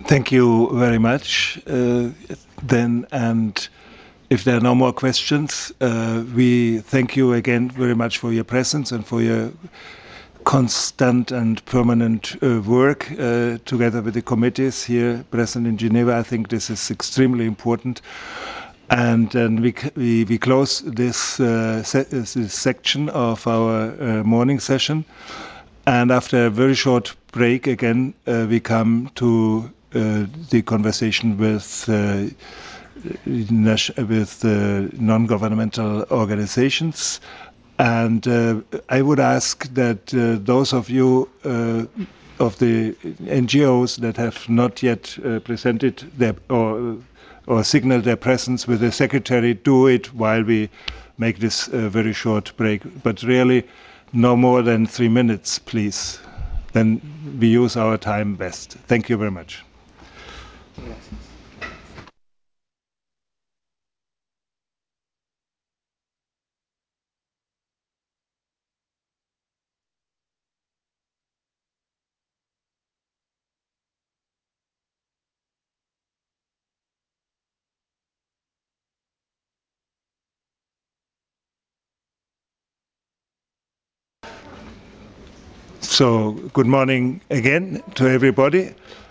Thank you very much. Then, and if there are no more questions, we thank you again very much for your presence and for your constant and permanent work together with the committees here present in Geneva. I think this is extremely important. And then we close this, this section of our morning session. And after a very short break again, we come to the conversation with non-governmental organizations. And I would ask that those of you of the NGOs that have not yet presented their or signaled their presence with the secretary do it while we make this very short break. But really, no more than 3 minutes, please. Then we use our time best. Thank you very much. So, good morning again to everybody.